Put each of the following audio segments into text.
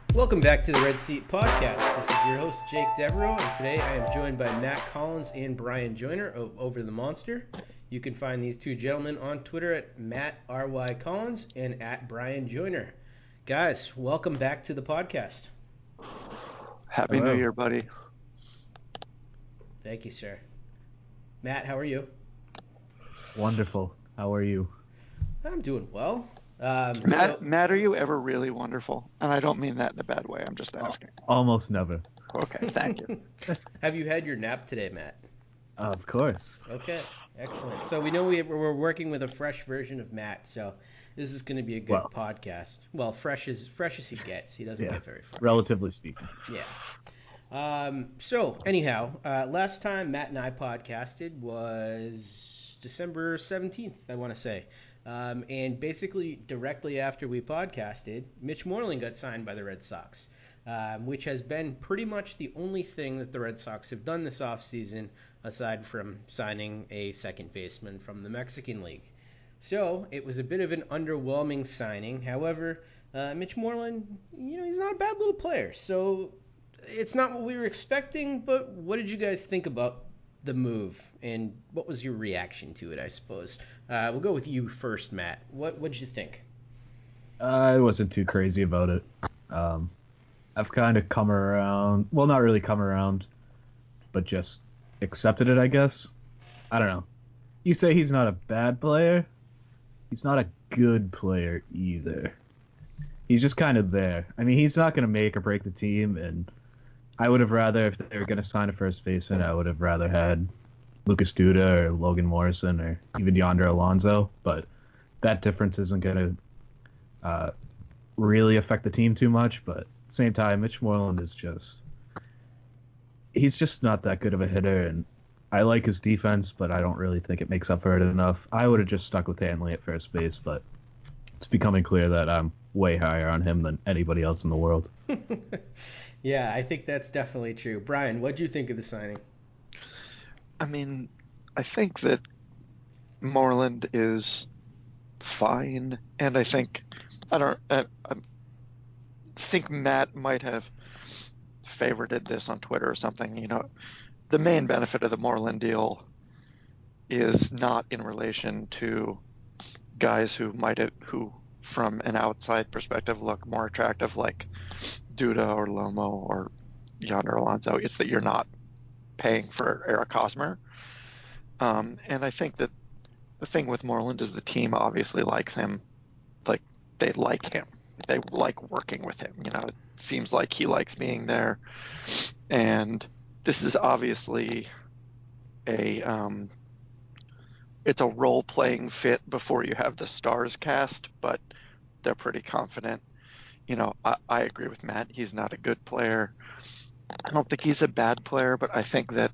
Welcome back to the Red Seat Podcast. This is your host, Jake Devereaux, and today I am joined by Matt Collins and Brian Joyner of Over the Monster. You can find these two gentlemen on Twitter at MattRYCollins and at Brian Joyner. Guys, welcome back to the podcast. Happy New Year, buddy. Thank you, sir. Matt, how are you? Wonderful. How are you? I'm doing well. Matt, are you ever really wonderful? And I don't mean that in a bad way. I'm just asking. Almost never. Okay, thank you. Have you had your nap today, Matt? Of course. Okay, excellent. So we know we're working with a fresh version of Matt, so this is going to be a good podcast. Well, fresh as he gets. He doesn't get very fresh. Relatively speaking. Yeah. So anyhow, last time Matt and I podcasted was December 17th, I want to say. And basically directly after we podcasted, Mitch Moreland got signed by the Red Sox, which has been pretty much the only thing that the Red Sox have done this offseason aside from signing a second baseman from the Mexican League. So it was a bit of an underwhelming signing. However, Mitch Moreland, he's not a bad little player. So it's not what we were expecting, but what did you guys think about the move, and what was your reaction to it, I suppose? We'll go with you first, Matt. What did you think? I wasn't too crazy about it. I've kind of come around. Well, not really come around, but just accepted it, I guess. I don't know. You say he's not a bad player. He's not a good player either. He's just kind of there. I mean, he's not going to make or break the team, and I would have rather, if they were going to sign a first baseman, I would have rather had Lucas Duda or Logan Morrison or even Yonder Alonso. But that difference isn't going to really affect the team too much. But at the same time, Mitch Moreland is he's just not that good of a hitter. And I like his defense, but I don't really think it makes up for it enough. I would have just stuck with Hanley at first base, but it's becoming clear that I'm way higher on him than anybody else in the world. Yeah, I think that's definitely true. Brian, what do you think of the signing? I mean, I think that Moreland is fine, and I think Matt might have favorited this on Twitter or something. The main benefit of the Moreland deal is not in relation to guys who from an outside perspective look more attractive, like Duda or Lomo or Yonder Alonso. It's that you're not paying for Eric Hosmer. And I think that the thing with Moreland is the team obviously likes him. Like, they like him. They like working with him. It seems like he likes being there. And this is obviously it's a role-playing fit before you have the stars cast, but they're pretty confident. I agree with Matt. He's not a good player. I don't think he's a bad player, but I think that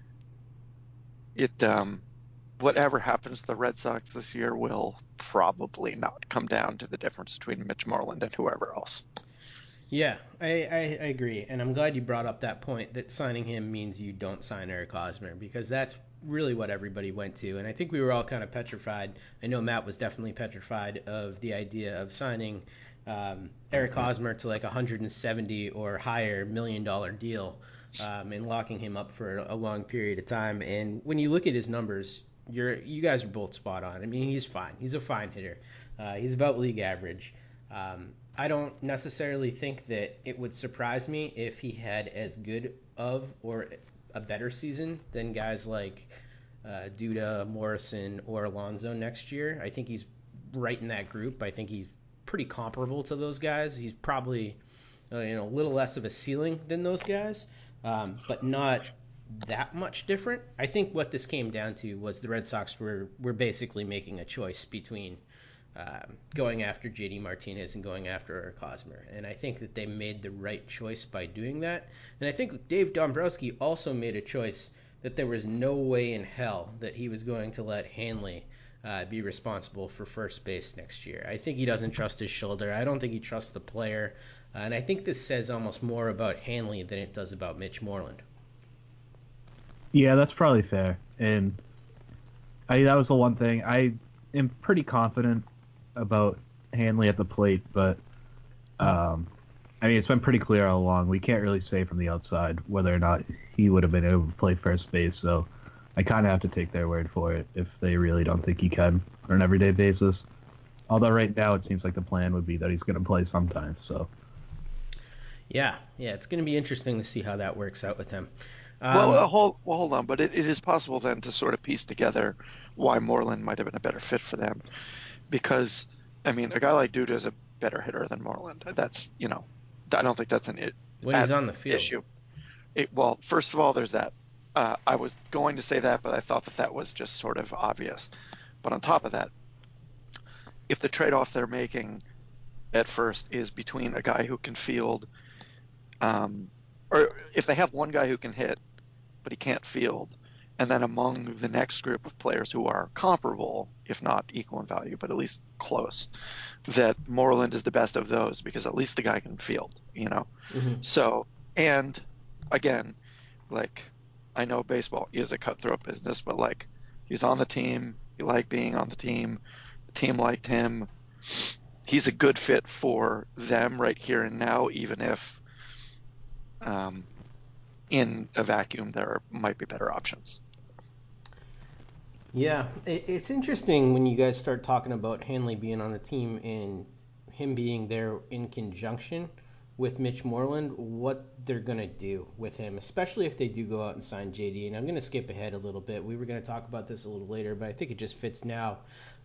whatever happens to the Red Sox this year will probably not come down to the difference between Mitch Moreland and whoever else. Yeah, I agree, and I'm glad you brought up that point that signing him means you don't sign Eric Hosmer, because that's really what everybody went to, and I think we were all kind of petrified. I know Matt was definitely petrified of the idea of signing Eric Hosmer to like $170 or higher $1 million deal and locking him up for a long period of time. And when you look at his numbers, you guys are both spot on. I mean, he's fine. He's a fine hitter. He's about league average. I don't necessarily think that it would surprise me if he had as good of or a better season than guys like Duda, Morrison, or Alonso next year. I think he's right in that group. I think he's pretty comparable to those guys. He's probably a little less of a ceiling than those guys, but not that much different. I think what this came down to was the Red Sox were basically making a choice between going after JD Martinez and going after Eric Hosmer. And I think that they made the right choice by doing that. And I think Dave Dombrowski also made a choice that there was no way in hell that he was going to let Hanley be responsible for first base next year. I think he doesn't trust his shoulder. I don't think he trusts the player. And I think this says almost more about Hanley than it does about Mitch Moreland. Yeah, that's probably fair. And that was the one thing. I am pretty confident about Hanley at the plate, but I mean, it's been pretty clear all along. We can't really say from the outside whether or not he would have been able to play first base, so I kind of have to take their word for it if they really don't think he can on an everyday basis. Although right now it seems like the plan would be that he's going to play sometime, so. Yeah, it's going to be interesting to see how that works out with him. Hold on, but it is possible then to sort of piece together why Moreland might have been a better fit for them, because I mean, a guy like Duda is a better hitter than Moreland. That's I don't think that's when he's on the field issue. Well, first of all, there's that. I was going to say that, but I thought that was just sort of obvious. But on top of that, if the trade-off they're making at first is between a guy who can field, or if they have one guy who can hit, but he can't field, and then among the next group of players who are comparable, if not equal in value, but at least close, that Moreland is the best of those because at least the guy can field, Mm-hmm. So, and again, like, I know baseball is a cutthroat business, but like, he's on the team, he liked being on the team liked him. He's a good fit for them right here and now, even if in a vacuum there might be better options. Yeah, it's interesting when you guys start talking about Hanley being on the team and him being there in conjunction with Mitch Moreland, what they're going to do with him, especially if they do go out and sign JD. And I'm going to skip ahead a little bit. We were going to talk about this a little later, but I think it just fits now.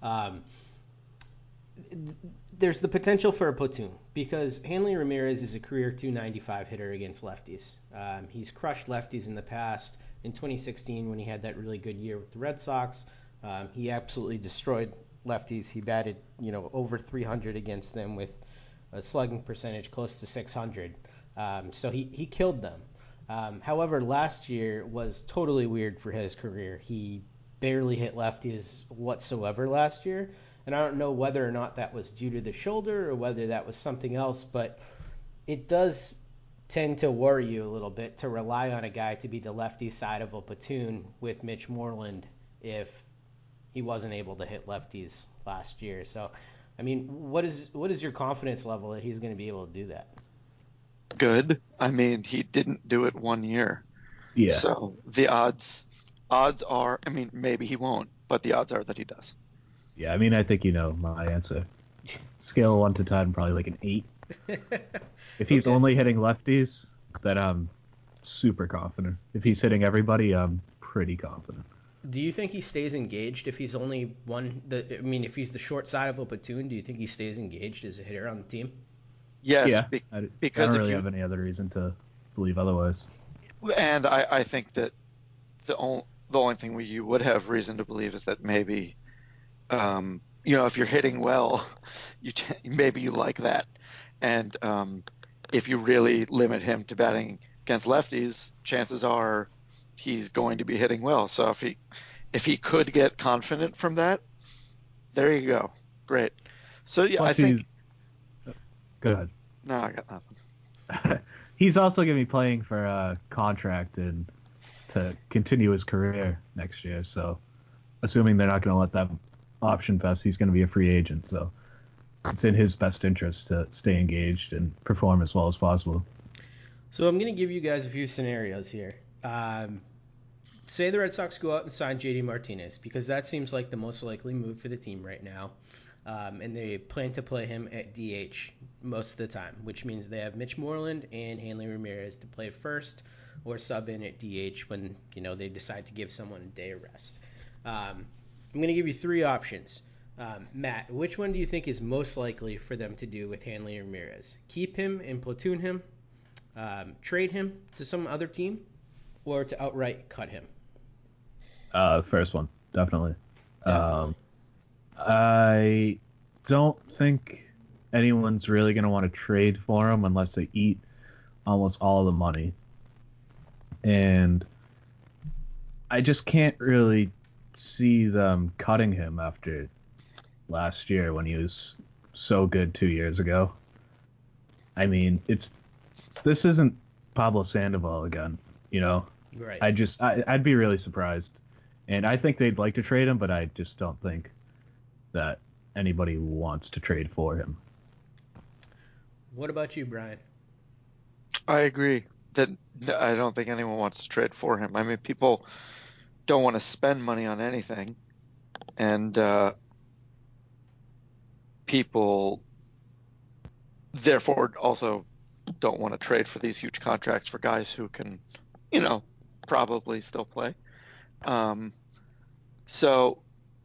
There's the potential for a platoon because Hanley Ramirez is a career .295 hitter against lefties. He's crushed lefties in the past. In 2016, when he had that really good year with the Red Sox, he absolutely destroyed lefties. He batted, over 300 against them with a slugging percentage close to 600. So he killed them. However, last year was totally weird for his career. He barely hit lefties whatsoever last year. And I don't know whether or not that was due to the shoulder or whether that was something else, but it does tend to worry you a little bit to rely on a guy to be the lefty side of a platoon with Mitch Moreland if he wasn't able to hit lefties last year. So, I mean, what is your confidence level that he's going to be able to do that? Good. I mean, he didn't do it 1 year. Yeah. So the odds are, I mean, maybe he won't, but the odds are that he does. Yeah, I mean, I think you know my answer. Scale of 1 to 10, probably like an 8. If he's only hitting lefties, then I'm super confident. If he's hitting everybody, I'm pretty confident. Do you think he stays engaged if he's only if he's the short side of a platoon, do you think he stays engaged as a hitter on the team? Yes, yeah, because I don't really have any other reason to believe otherwise. And I think that the only thing you would have reason to believe is that maybe, if you're hitting well, maybe you like that. And if you really limit him to batting against lefties, chances are he's going to be hitting well. So if he could get confident from that, there you go. Great. So yeah, I think. Go ahead. No, I got nothing. He's also going to be playing for a contract and to continue his career next year. So, assuming they're not going to let that option pass, he's going to be a free agent. So, it's in his best interest to stay engaged and perform as well as possible. So, I'm going to give you guys a few scenarios here. Say the Red Sox go out and sign JD Martinez because that seems like the most likely move for the team right now. And they plan to play him at DH most of the time, which means they have Mitch Moreland and Hanley Ramirez to play first or sub in at DH when they decide to give someone a day of rest. I'm going to give you three options. Matt, which one do you think is most likely for them to do with Hanley Ramirez? Keep him and platoon him, trade him to some other team, or to outright cut him? First one, definitely. Yeah. I don't think anyone's really going to want to trade for him unless they eat almost all the money. And I just can't really see them cutting him after last year when he was so good 2 years ago. I mean, this isn't Pablo Sandoval again, Right. I'd be really surprised. And I think they'd like to trade him, but I just don't think that anybody wants to trade for him. What about you, Brian? I agree that I don't think anyone wants to trade for him. I mean, people don't want to spend money on anything, and people therefore also don't want to trade for these huge contracts for guys who can, probably still play. So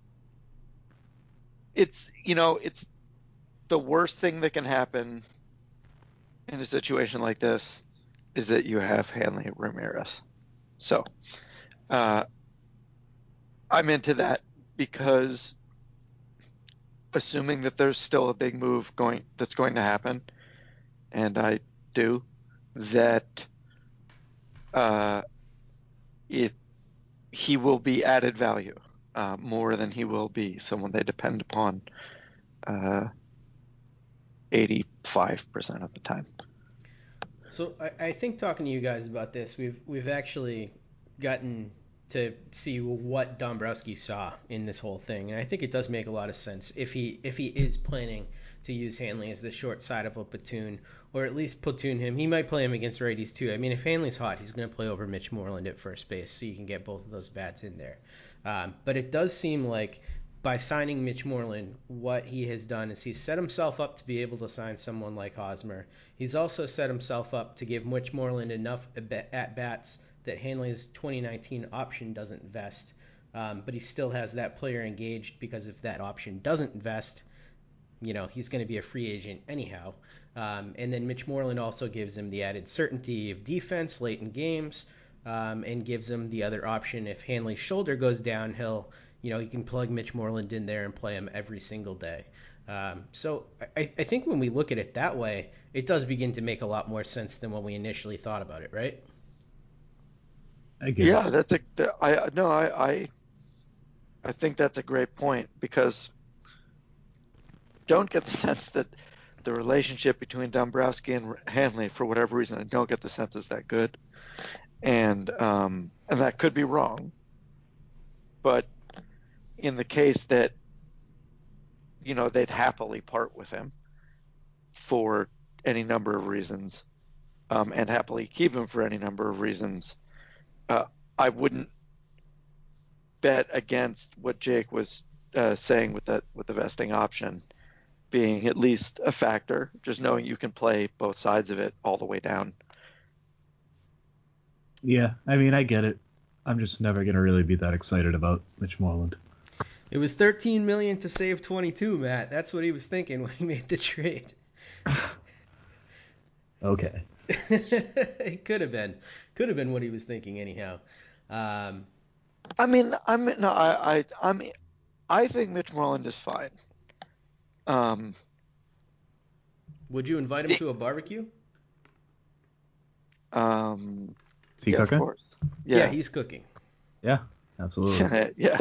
it's the worst thing that can happen in a situation like this is that you have Hanley Ramirez. So I'm into that because assuming that there's still a big move that's going to happen, and I do, that he will be added value more than he will be someone they depend upon 85% of the time. So I think talking to you guys about this, we've actually gotten to see what Dombrowski saw in this whole thing, and I think it does make a lot of sense if he is planning to use Hanley as the short side of a platoon, or at least platoon him. He might play him against righties too. I mean, if Hanley's hot, he's going to play over Mitch Moreland at first base, so you can get both of those bats in there. But it does seem like by signing Mitch Moreland, what he has done is he's set himself up to be able to sign someone like Hosmer. He's also set himself up to give Mitch Moreland enough at-bats that Hanley's 2019 option doesn't vest. But he still has that player engaged because if that option doesn't vest, he's going to be a free agent anyhow. And then Mitch Moreland also gives him the added certainty of defense late in games, and gives him the other option if Hanley's shoulder goes downhill. He can plug Mitch Moreland in there and play him every single day. So I think when we look at it that way, it does begin to make a lot more sense than when we initially thought about it, right? I guess. Yeah, I think that's a great point, because don't get the sense that the relationship between Dombrowski and Hanley, for whatever reason, I don't get the sense is that good, and that could be wrong, but in the case that they'd happily part with him for any number of reasons, and happily keep him for any number of reasons, I wouldn't bet against what Jake was saying with the vesting option being at least a factor, just knowing you can play both sides of it all the way down. Yeah, I mean, I get it. I'm just never going to really be that excited about Mitch Moreland. It was $13 million to save 22, Matt. That's what he was thinking when he made the trade. Okay. It could have been what he was thinking anyhow. I think Mitch Moreland is fine. Would you invite him to a barbecue? Is he cooking? Of course. Yeah, he's cooking. Yeah, absolutely. Yeah.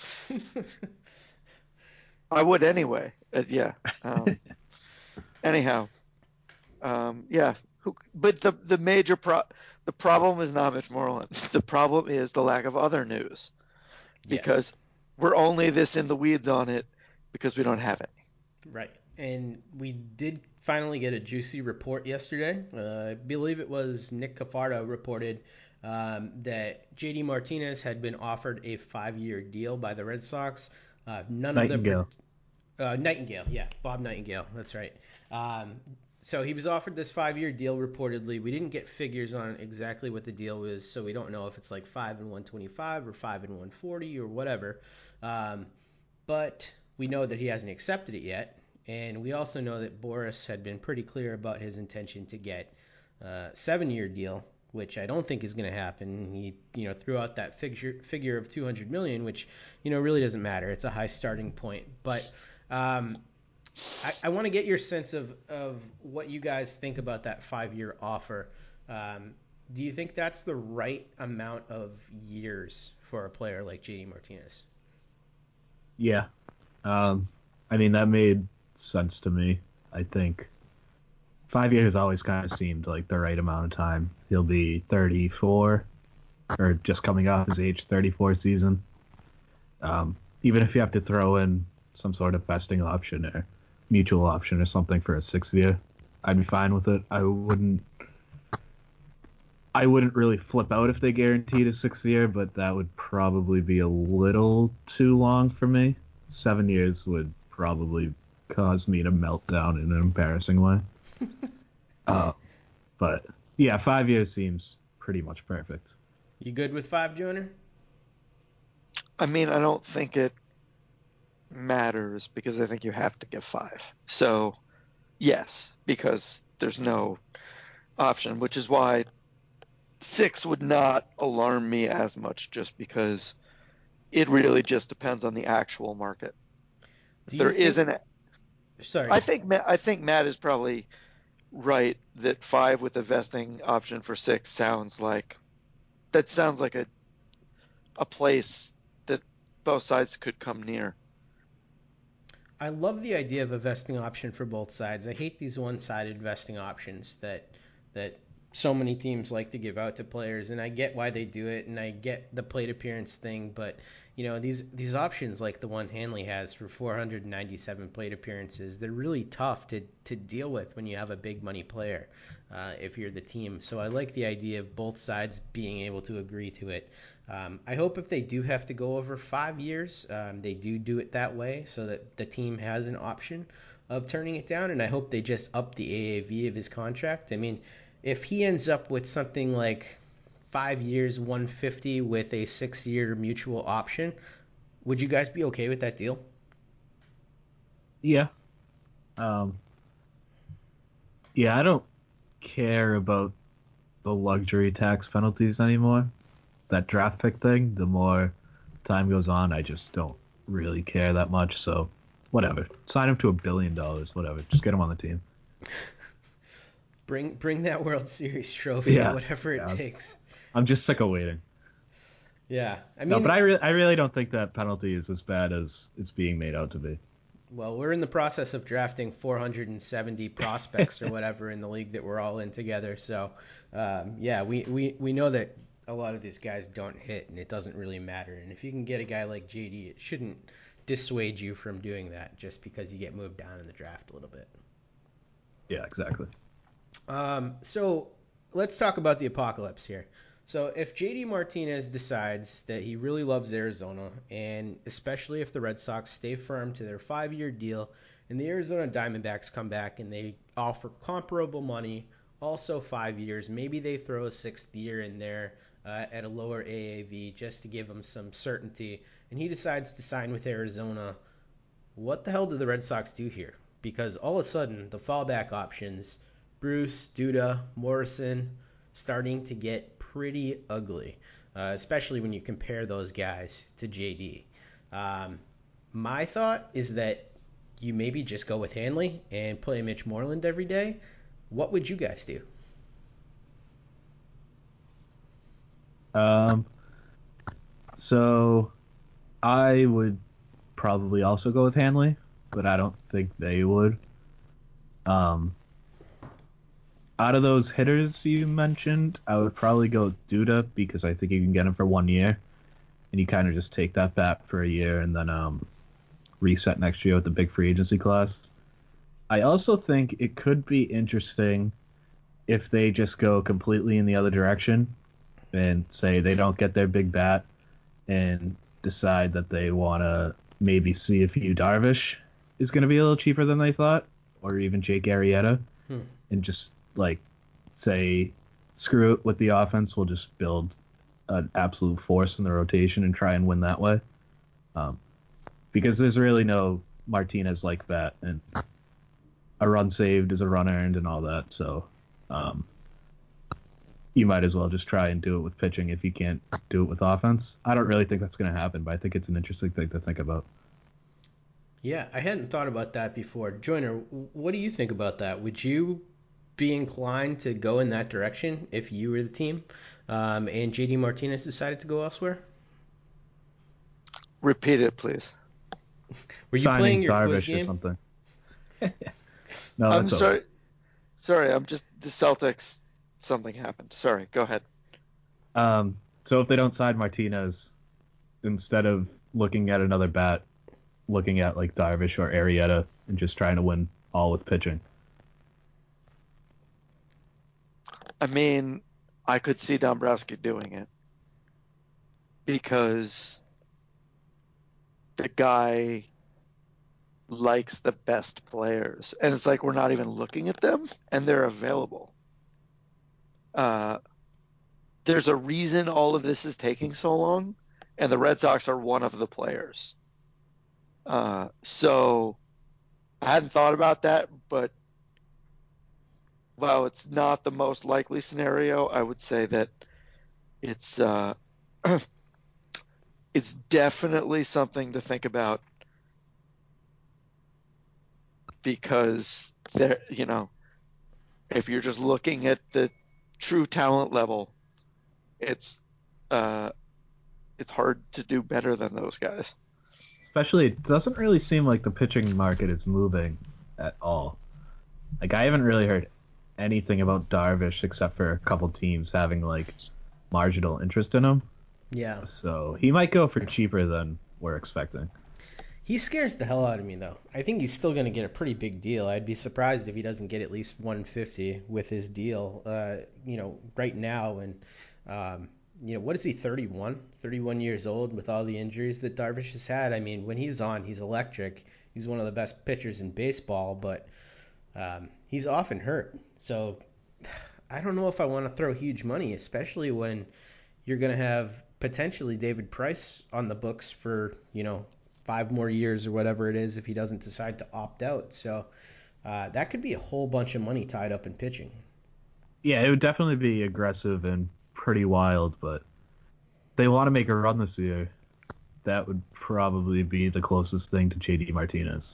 I would anyway. Yeah. Anyhow. Yeah. But the problem is not Mitch Moreland. The problem is the lack of other news, because we're only this in the weeds on it because we don't have it. Right. And we did finally get a juicy report yesterday. I believe it was Nick Cafardo reported that JD Martinez had been offered a 5-year deal by the Red Sox. Nightingale. Nightingale, yeah, Bob Nightingale, that's right. So he was offered this 5-year deal reportedly. We didn't get figures on exactly what the deal was, so we don't know if it's like 5 and 125 or 5 and 140 or whatever. But we know that he hasn't accepted it yet. And we also know that Boris had been pretty clear about his intention to get a 7-year deal, which I don't think is going to happen. He, threw out that figure of $200 million, which, really doesn't matter. It's a high starting point. But I want to get your sense of what you guys think about that 5-year offer. Do you think that's the right amount of years for a player like JD Martinez? Yeah. I mean, that made sense to me. I think 5 years always kind of seemed like the right amount of time. He'll be 34, or just coming off his age 34 season. Even if you have to throw in some sort of vesting option or mutual option or something for a 6th year, I'd be fine with it. I wouldn't I wouldn't really flip out if they guaranteed a 6th year, but that would probably be a little too long for me. 7 years would probably cause me to melt down in an embarrassing way. But yeah, 5 years seems pretty much perfect. You good with 5, Joiner? I mean, I don't think it matters because I think you have to give 5. So, yes, because there's no option, which is why 6 would not alarm me as much, just because it really just depends on the actual market. There isn't. Sorry. I think Matt is probably right that 5 with a vesting option for 6 sounds like a place that both sides could come near. I love the idea of a vesting option for both sides. I hate these one-sided vesting options that so many teams like to give out to players, and I get why they do it, and I get the plate appearance thing, but these options like the one Hanley has for 497 plate appearances, they're really tough to deal with when you have a big money player if you're the team. So I like the idea of both sides being able to agree to it. I hope if they do have to go over 5 years, they do it that way so that the team has an option of turning it down, and I hope they just up the AAV of his contract. I mean, if he ends up with something like 5 years, 150 with a 6-year mutual option, would you guys be okay with that deal? Yeah. Yeah, I don't care about the luxury tax penalties anymore. That draft pick thing, the more time goes on, I just don't really care that much. So, whatever. Sign him to $1 billion, whatever. Just get him on the team. Bring that World Series trophy, whatever it takes. I'm just sick of waiting. Yeah, I mean, no, but I really don't think that penalty is as bad as it's being made out to be. Well, we're in the process of drafting 470 prospects or whatever in the league that we're all in together. So, we know that a lot of these guys don't hit, and it doesn't really matter. And if you can get a guy like JD, it shouldn't dissuade you from doing that just because you get moved down in the draft a little bit. Yeah, exactly. So let's talk about the apocalypse here. So if JD Martinez decides that he really loves Arizona, and especially if the Red Sox stay firm to their 5-year deal, and the Arizona Diamondbacks come back and they offer comparable money, also 5 years, maybe they throw a 6th year in there at a lower AAV just to give him some certainty, and he decides to sign with Arizona, what the hell do the Red Sox do here? Because all of a sudden, the fallback options, Bruce, Duda, Morrison, starting to get pretty ugly, especially when you compare those guys to JD. My thought is that you maybe just go with Hanley and play Mitch Moreland every day. What would you guys do? So I would probably also go with Hanley, but I don't think they would. Out of those hitters you mentioned, I would probably go with Duda because I think you can get him for 1 year, and you kind of just take that bat for a year and then reset next year with the big free agency class. I also think it could be interesting if they just go completely in the other direction and say they don't get their big bat and decide that they want to maybe see if Yu Darvish is going to be a little cheaper than they thought, or even Jake Arrieta, and just say screw it with the offense, we'll just build an absolute force in the rotation and try and win that way. Because there's really no Martinez like that, and a run saved is a run earned and all that, so you might as well just try and do it with pitching if you can't do it with offense. I don't really think that's going to happen, but I think it's an interesting thing to think about. Yeah, I hadn't thought about that before. Joyner, what do you think about that? Would you be inclined to go in that direction if you were the team and JD Martinez decided to go elsewhere? Repeat it, please. Were you Signing playing your Darvish quiz game? or something? No, I'm that's sorry. okay. Sorry, I'm just the Celtics. Something happened. Sorry, go ahead. So if they don't sign Martinez, instead of looking at another bat, looking at like Darvish or Arrieta and just trying to win all with pitching. I mean, I could see Dombrowski doing it because the guy likes the best players, and it's like we're not even looking at them, and they're available. There's a reason all of this is taking so long, and the Red Sox are one of the players. So I hadn't thought about that, but while it's not the most likely scenario, I would say that it's it's definitely something to think about, because there, if you're just looking at the true talent level, it's hard to do better than those guys. Especially, it doesn't really seem like the pitching market is moving at all. Like, I haven't really heard anything about Darvish except for a couple teams having, like, marginal interest in him. Yeah. So he might go for cheaper than we're expecting. He scares the hell out of me, though. I think he's still going to get a pretty big deal. I'd be surprised if he doesn't get at least 150 with his deal, right now. And, what is he, 31? 31 years old with all the injuries that Darvish has had. I mean, when he's on, he's electric. He's one of the best pitchers in baseball, but he's often hurt. So I don't know if I want to throw huge money, especially when you're going to have potentially David Price on the books for, 5 more years or whatever it is if he doesn't decide to opt out. So that could be a whole bunch of money tied up in pitching. Yeah, it would definitely be aggressive and pretty wild, but they want to make a run this year. That would probably be the closest thing to JD Martinez.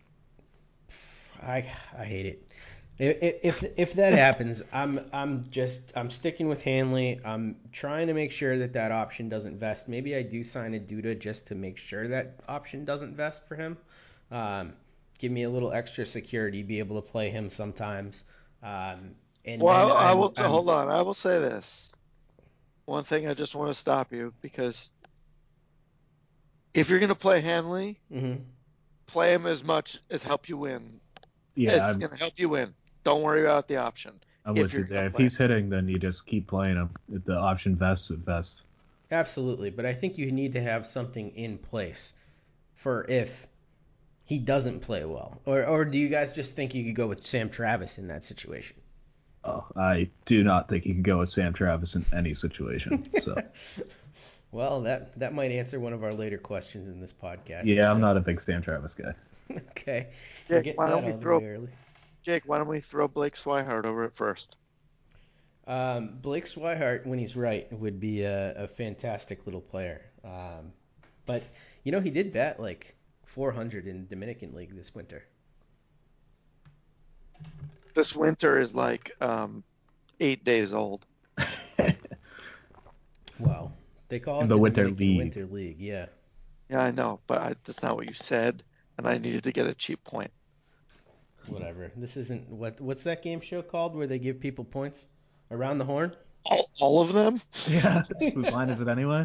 I hate it. If that happens, I'm sticking with Hanley. I'm trying to make sure that option doesn't vest. Maybe I do sign a Duda just to make sure that option doesn't vest for him. Give me a little extra security, be able to play him sometimes. Hold on. I will say this. One thing, I just want to stop you, because if you're going to play Hanley, play him as much as help you win. Yeah, it's going to help you win. Don't worry about the option. I'm with you there. If he's hitting, then you just keep playing him. If the option vests, it vests. Absolutely, but I think you need to have something in place for if he doesn't play well. Or do you guys just think you could go with Sam Travis in that situation? Oh, I do not think you can go with Sam Travis in any situation. So. Well, that might answer one of our later questions in this podcast. Yeah, I'm not a big Sam Travis guy. Okay. Jake, why don't we throw Blake Swihart over at first? Blake Swihart, when he's right, would be a fantastic little player. But, he did bat like 400 in Dominican League this winter. This winter is like 8 days old. Wow. They call it the Winter Dominican League. Winter League, yeah. Yeah, I know, but that's not what you said, and I needed to get a cheap point. Whatever. This isn't what's that game show called where they give people points? Around the Horn? All of them? Yeah. Whose line is it anyway?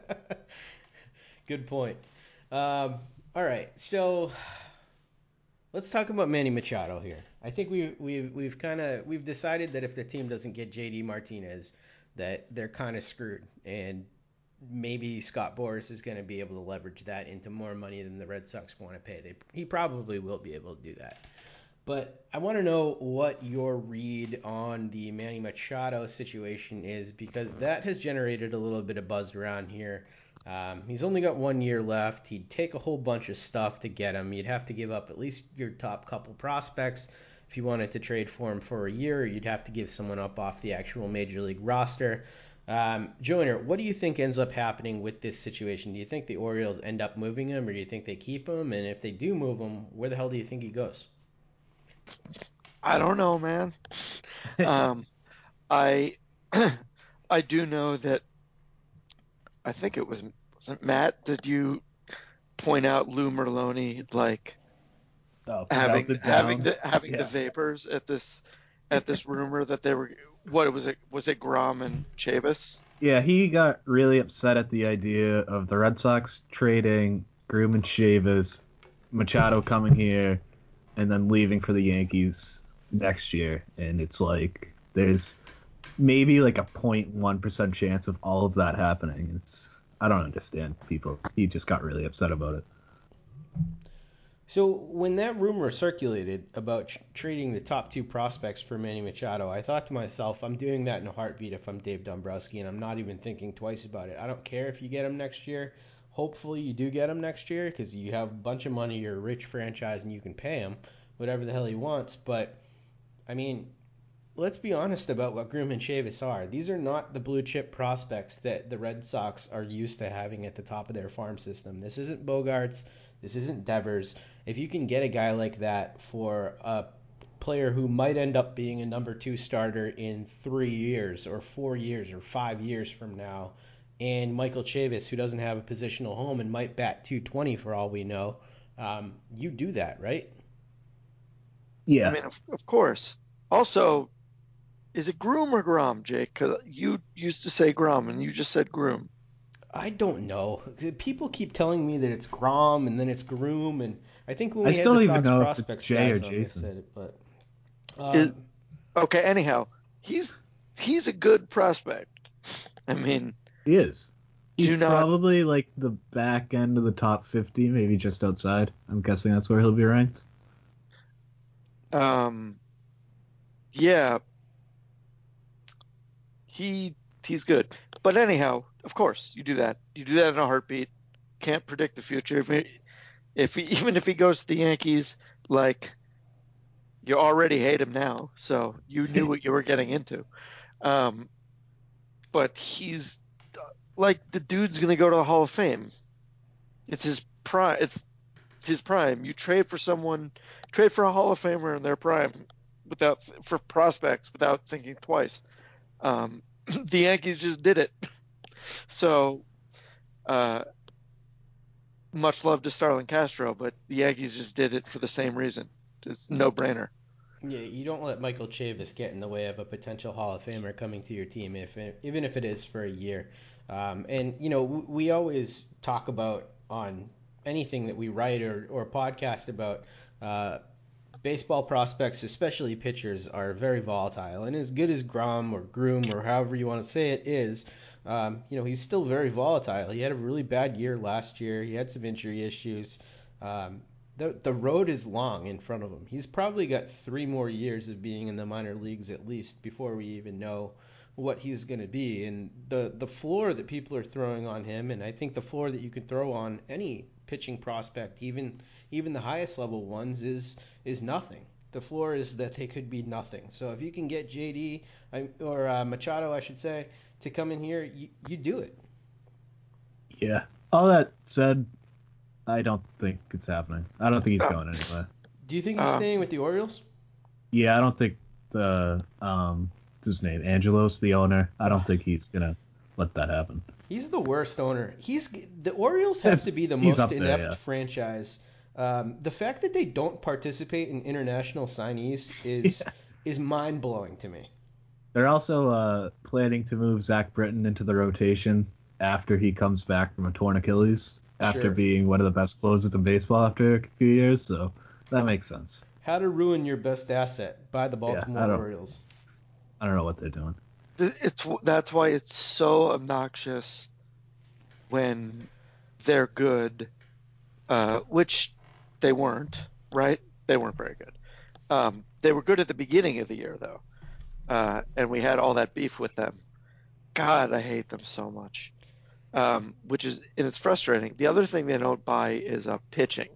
Good point. All right, so let's talk about Manny Machado here. I think we've decided that if the team doesn't get JD Martinez, that they're kind of screwed, and maybe Scott Boras is going to be able to leverage that into more money than the Red Sox want to pay. He probably will be able to do that. But I want to know what your read on the Manny Machado situation is, because that has generated a little bit of buzz around here. He's only got 1 year left. He'd take a whole bunch of stuff to get him. You'd have to give up at least your top couple prospects if you wanted to trade for him for a year. You'd have to give someone up off the actual Major League roster. Joiner, what do you think ends up happening with this situation? Do you think the Orioles end up moving him, or do you think they keep him? And if they do move him, where the hell do you think he goes? I don't know, man. I do know that I think wasn't Matt, did you point out Lou Merloni having the vapors at this rumor that they were, what was it Grom and Chavis? Yeah, he got really upset at the idea of the Red Sox trading Groom and Chavis, Machado coming here, and then leaving for the Yankees next year. And it's like there's maybe like a 0.1% chance of all of that happening. I don't understand people. He just got really upset about it. So when that rumor circulated about trading the top two prospects for Manny Machado, I thought to myself, I'm doing that in a heartbeat if I'm Dave Dombrowski, and I'm not even thinking twice about it. I don't care if you get him next year. Hopefully you do get him next year because you have a bunch of money, you're a rich franchise, and you can pay him whatever the hell he wants. But, I mean, let's be honest about what Groom and Chavis are. These are not the blue chip prospects that the Red Sox are used to having at the top of their farm system. This isn't Bogarts. This isn't Devers. If you can get a guy like that for a player who might end up being a number two starter in 3 years or 4 years or 5 years from now, and Michael Chavis, who doesn't have a positional home and might bat 220 for all we know, you do that, right? Yeah. I mean, of course. Also, is it Groom or Grom, Jake? Because you used to say Grom, and you just said Groom. I don't know. People keep telling me that it's Grom and then it's Groom, and I think when I we had still the don't even Sox know if it's prospects Jay or guys on, they Jason. said it, but Okay, anyhow, he's a good prospect. I mean, He is. He's do not. probably like the back end of the top 50, maybe just outside. I'm guessing that's where he'll be ranked. Yeah, he's good. But anyhow, of course, you do that. You do that in a heartbeat. Can't predict the future. Even if he goes to the Yankees, like, you already hate him now, so you knew what you were getting into. But he's like, the dude's gonna go to the Hall of Fame. It's his prime. It's his prime. You trade for a Hall of Famer in their prime for prospects without thinking twice. The Yankees just did it. So, much love to Starlin Castro, but the Yankees just did it for the same reason. It's no brainer. yeah, you don't let Michael Chavis get in the way of a potential Hall of Famer coming to your team, even if it is for a year. And we always talk about on anything that we write or podcast about. Baseball prospects, especially pitchers, are very volatile. And as good as Grom or Groom or however you want to say it is, he's still very volatile. He had a really bad year last year. He had some injury issues. The road is long in front of him. He's probably got 3 more years of being in the minor leagues at least before we even know what he's going to be. And the floor that people are throwing on him, and I think the floor that you can throw on any pitching prospect, even the highest level ones, is nothing. The floor is that they could be nothing. So if you can get JD or Machado, I should say, to come in here, you do it. Yeah. All that said, I don't think it's happening. I don't think he's going anywhere. Do you think he's staying with the Orioles? Yeah, I don't think what's his name, Angelos, the owner, I don't think he's gonna let that happen. He's the worst owner. The Orioles have to be the most inept franchise. The fact that they don't participate in international signees is mind blowing to me. They're also planning to move Zach Britton into the rotation after he comes back from a torn Achilles, after being one of the best closers in baseball after a few years. So that makes sense. How to ruin your best asset by the Baltimore Orioles. I don't know what they're doing. That's why it's so obnoxious when they're good, which they weren't, right? They weren't very good. They were good at the beginning of the year, though, and we had all that beef with them. God, I hate them so much, and it's frustrating. The other thing they don't buy is pitching.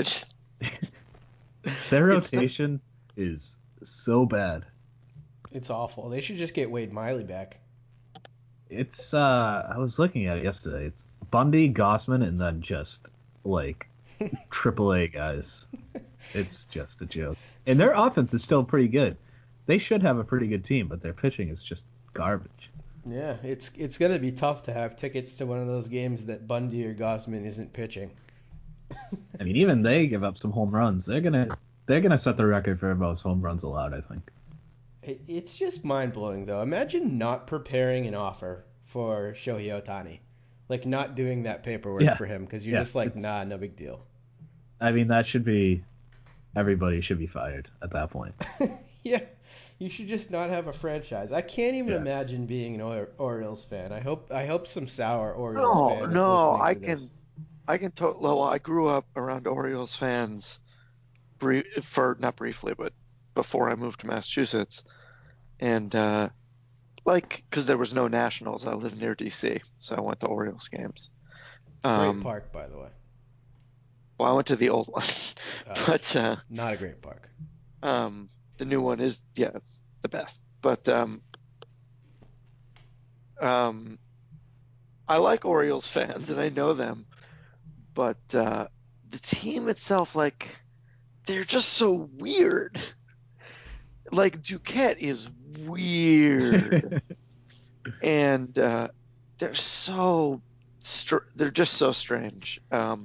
Their rotation is so bad. It's awful. They should just get Wade Miley back. It's I was looking at it yesterday. It's Bundy, Gossman, and then just like AAA guys. It's just a joke. And their offense is still pretty good. They should have a pretty good team, but their pitching is just garbage. Yeah, it's gonna be tough to have tickets to one of those games that Bundy or Gossman isn't pitching. I mean, even they give up some home runs. They're gonna set the record for most home runs allowed, I think. It's just mind-blowing, though. Imagine not preparing an offer for Shohei Ohtani. Like, not doing that paperwork for him because you're just like, nah, no big deal. I mean, everybody should be fired at that point. Yeah. You should just not have a franchise. I can't even Yeah. imagine being an Orioles fan. I hope some sour Orioles No, fan is no, listening to this. well, I grew up around Orioles fans not briefly, but before I moved to Massachusetts. And because there was no Nationals, I lived near DC, so I went to Orioles games. Great park, by the way. Well, I went to the old one, but Not a great park. the new one is, yeah, it's the best. But I like Orioles fans, and I know them, but the team itself, like, they're just so weird. Like, Duquette is weird, and they're just so strange.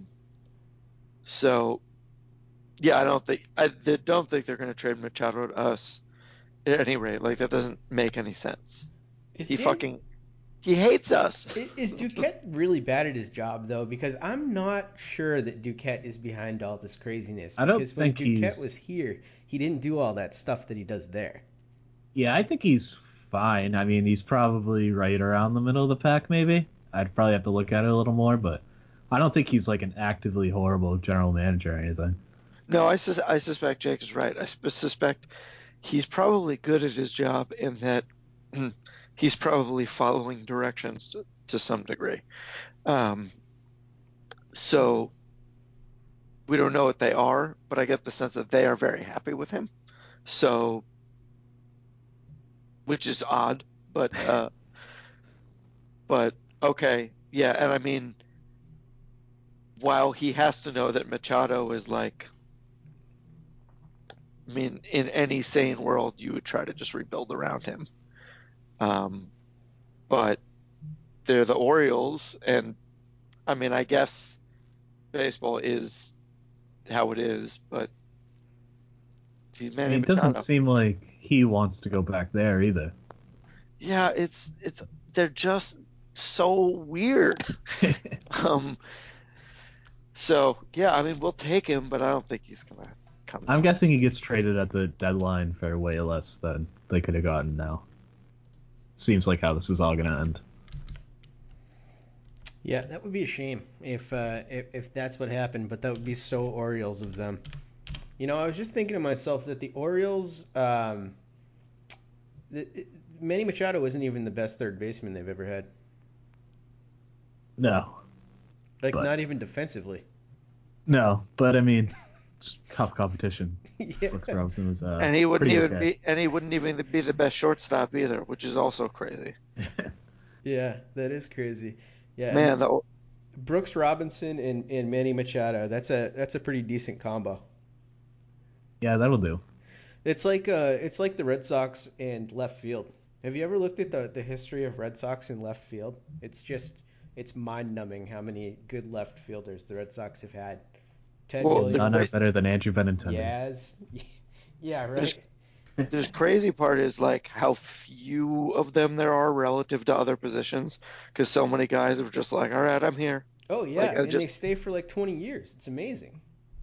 So, yeah, I don't think they're going to trade Machado to us at any rate. Like, that doesn't make any sense. He hates us. Is Duquette really bad at his job, though? Because I'm not sure that Duquette is behind all this craziness. I don't Because when think Duquette was here, he didn't do all that stuff that he does there. Yeah, I think he's fine. I mean, he's probably right around the middle of the pack, maybe. I'd probably have to look at it a little more, but I don't think he's like an actively horrible general manager or anything. No, I suspect Jake is right. I suspect he's probably good at his job in that he's probably following directions to some degree. So we don't know what they are, but I get the sense that they are very happy with him. So, which is odd, but okay, yeah. And I mean, while he has to know that Machado is like, I mean, in any sane world, you would try to just rebuild around him. But they're the Orioles, and I mean, I guess baseball is how it is, but he's Manny It Machado. doesn't seem like he wants to go back there either. Yeah, they're just so weird. So yeah, I mean, we'll take him, but I don't think he's gonna come. I'm guessing he gets traded at the deadline for way less than they could have gotten now. Seems like how this is all gonna end. Yeah, that would be a shame if that's what happened, but that would be so Orioles of them. You know, I was just thinking to myself that the Orioles, Manny Machado isn't even the best third baseman they've ever had. No. Like, not even defensively. No, but I mean, it's tough competition. Yeah. Brooks Robinson was and he wouldn't even okay. be the best shortstop either, which is also crazy. Yeah, that is crazy. Yeah, Man, Brooks Robinson and Manny Machado, that's a pretty decent combo. Yeah, that'll do. It's like the Red Sox and left field. Have you ever looked at the history of Red Sox in left field? It's mind-numbing how many good left fielders the Red Sox have had. None are better than Andrew Benintendi. Yaz. Yeah, right. The crazy part is like how few of them there are relative to other positions, because so many guys are just like, all right, I'm here. Oh yeah, and they stay for like 20 years. It's amazing.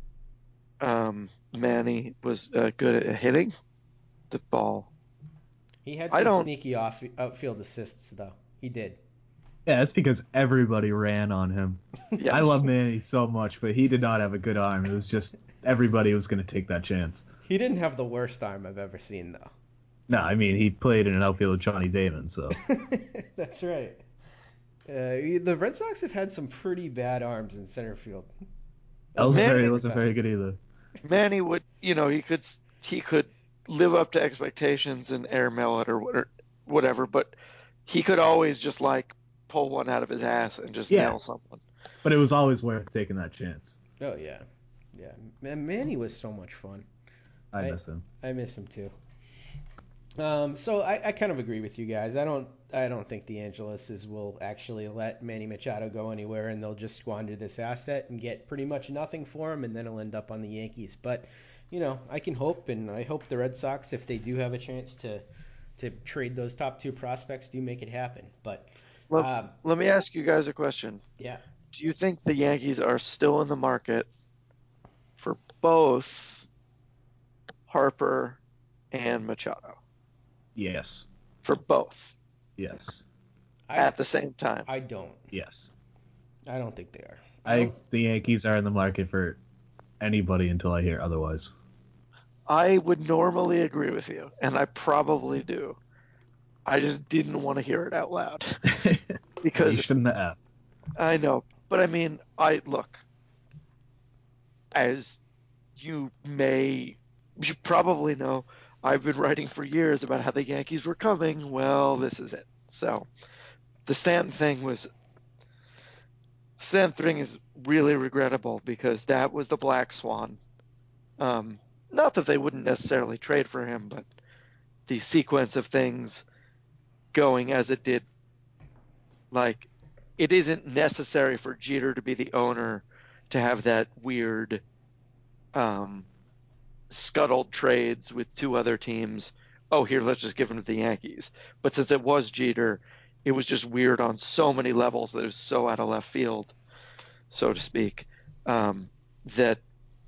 Manny was good at hitting the ball. He had some sneaky outfield assists though. He did. Yeah, that's because everybody ran on him. Yeah. I love Manny so much, but he did not have a good arm. It was just everybody was going to take that chance. He didn't have the worst arm I've ever seen, though. No, I mean, he played in an outfield with Johnny Damon, so. That's right. The Red Sox have had some pretty bad arms in center field. Ellsbury wasn't very good either. Manny would, he could live up to expectations and air mail it or whatever, but he could always just like pull one out of his ass and just nail someone. But it was always worth taking that chance. Oh yeah, yeah. Manny was so much fun. I miss him. I miss him too. So I kind of agree with you guys. I don't think the Angeleses will actually let Manny Machado go anywhere, and they'll just squander this asset and get pretty much nothing for him, and then he'll end up on the Yankees. But I can hope, and I hope the Red Sox, if they do have a chance to trade those top two prospects, do make it happen. But let me ask you guys a question. Yeah. Do you think the Yankees are still in the market for both Harper and Machado? Yes. For both Yes. at the same time. I don't. Yes. I don't think they are. I think the Yankees are in the market for anybody until I hear otherwise. I would normally agree with you, and I probably do. I just didn't want to hear it out loud because you shouldn't have. I know, but I mean, look, as you probably know, I've been writing for years about how the Yankees were coming. Well, this is it. So the Stanton thing is really regrettable because that was the black swan. Not that they wouldn't necessarily trade for him, but the sequence of things going as it did, like, it isn't necessary for Jeter to be the owner to have that weird scuttled trades with two other teams. Oh, here, let's just give him to the Yankees. But since it was Jeter, it was just weird on so many levels that it was so out of left field, so to speak, that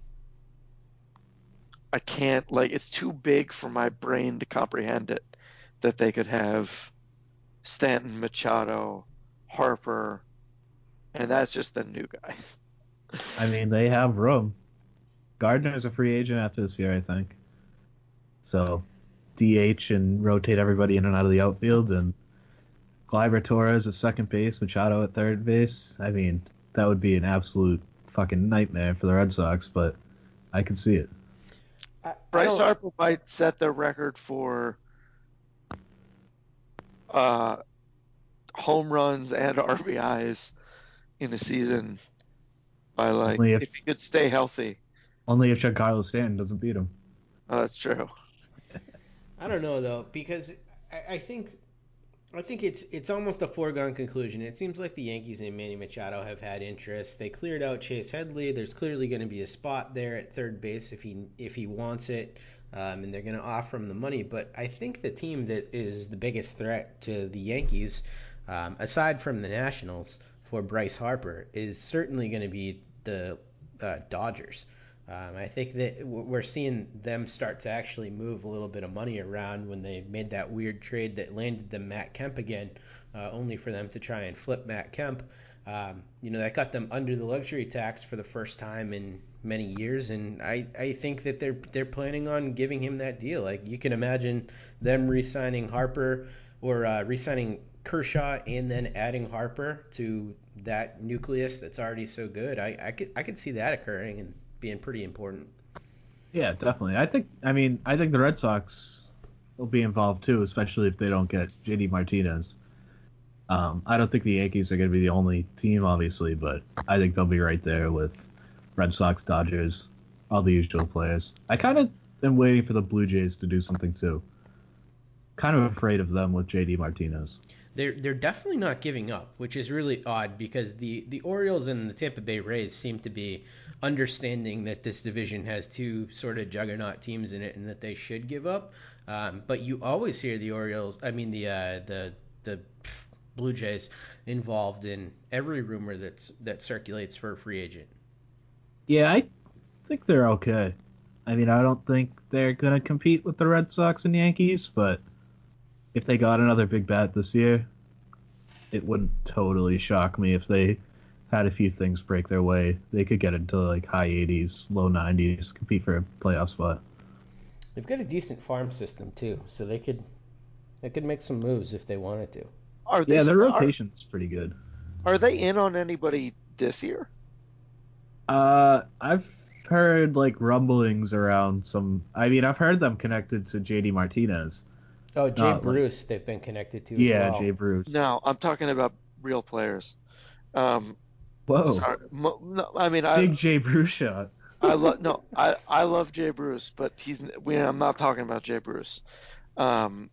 I can't, like, it's too big for my brain to comprehend it, that they could have Stanton, Machado, Harper, and that's just the new guys. I mean, they have room. Gardner's a free agent after this year, I think. So, DH and rotate everybody in and out of the outfield, and Gleyber Torres at second base, Machado at third base. I mean, that would be an absolute fucking nightmare for the Red Sox, but I can see it. Bryce Harper might set the record for home runs and RBIs in a season by, like, if he could stay healthy. Only if Giancarlo Stanton doesn't beat him. Oh, that's true. I don't know though, because I think it's almost a foregone conclusion. It seems like the Yankees and Manny Machado have had interest. They cleared out Chase Headley. There's clearly going to be a spot there at third base if he wants it, and they're going to offer him the money. But I think the team that is the biggest threat to the Yankees, aside from the Nationals, for Bryce Harper, is certainly going to be the Dodgers. I think that we're seeing them start to actually move a little bit of money around when they made that weird trade that landed them Matt Kemp again, only for them to try and flip Matt Kemp. That got them under the luxury tax for the first time in many years, and I think that they're planning on giving him that deal. Like, you can imagine them re-signing Harper or re-signing Kershaw and then adding Harper to that nucleus that's already so good. I could see that occurring and being pretty important. Yeah, definitely. I think the Red Sox will be involved too, especially if they don't get JD Martinez. I don't think the Yankees are going to be the only team, obviously, but I think they'll be right there with Red Sox, Dodgers, all the usual players. I kind of am waiting for the Blue Jays to do something too. Kind of afraid of them with JD Martinez. They're definitely not giving up, which is really odd because the Orioles and the Tampa Bay Rays seem to be understanding that this division has two sort of juggernaut teams in it and that they should give up. But you always hear the Blue Jays involved in every rumor that circulates for a free agent. Yeah, I think they're okay. I mean, I don't think they're going to compete with the Red Sox and Yankees, but if they got another big bat this year, it wouldn't totally shock me if they had a few things break their way. They could get into like high 80s, low 90s, compete for a playoff spot. They've got a decent farm system too, so they could make some moves if they wanted to. Their rotation's pretty good. Are they in on anybody this year? I've heard like rumblings around some. I mean, I've heard them connected to JD Martinez. Oh, Jay Bruce, they've been connected to as well. Yeah, Jay Bruce. No, I'm talking about real players. Whoa. Sorry. No, I mean, Big Jay Bruce shot. I love Jay Bruce, but I'm not talking about Jay Bruce. No,